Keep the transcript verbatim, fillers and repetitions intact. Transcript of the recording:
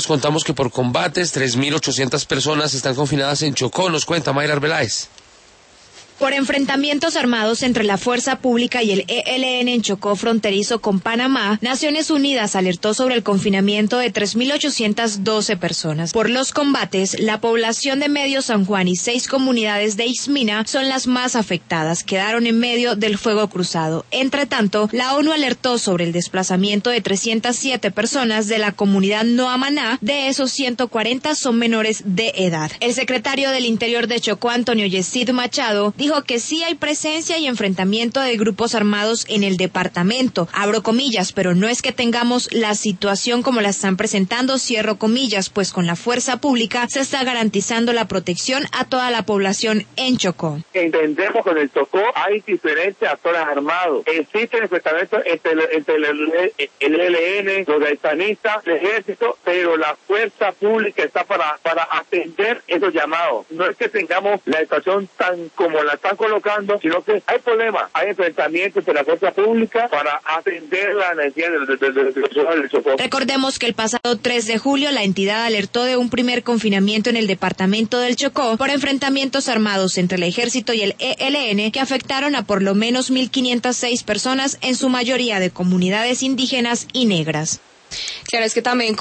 contamos que por combates, tres mil ochocientas personas están confinadas en Chocó, nos cuenta Mayra Arbeláez. Por enfrentamientos armados entre la Fuerza Pública y el E L N en Chocó fronterizo con Panamá, Naciones Unidas alertó sobre el confinamiento de tres mil ochocientas doce personas. Por los combates, la población de Medio San Juan y seis comunidades de Ixmina son las más afectadas, quedaron en medio del fuego cruzado. Entre tanto, la ONU alertó sobre el desplazamiento de trescientas siete personas de la comunidad Noamaná, de esos ciento cuarenta son menores de edad. El secretario del Interior de Chocó, Antonio Yesid Machado, dijo Dijo que sí hay presencia y enfrentamiento de grupos armados en el departamento. Abro comillas, pero no es que tengamos la situación como la están presentando, cierro comillas, pues con la fuerza pública se está garantizando la protección a toda la población en Chocó. Entendemos que en el Chocó hay diferentes actores armados. Existen enfrentamientos entre, entre el, el, el E L N, los gaitanistas, el ejército, pero la fuerza pública está para, para atender esos llamados. No es que tengamos la situación tan como la están colocando, sino que hay problemas, hay enfrentamientos entre la fuerza pública para atender la necesidad de, de, de, de, de, de Chocó. Recordemos que el pasado tres de julio la entidad alertó de un primer confinamiento en el departamento del Chocó por enfrentamientos armados entre el ejército y el E L N que afectaron a por lo menos mil quinientas seis personas, en su mayoría de comunidades indígenas y negras. Claro, es que también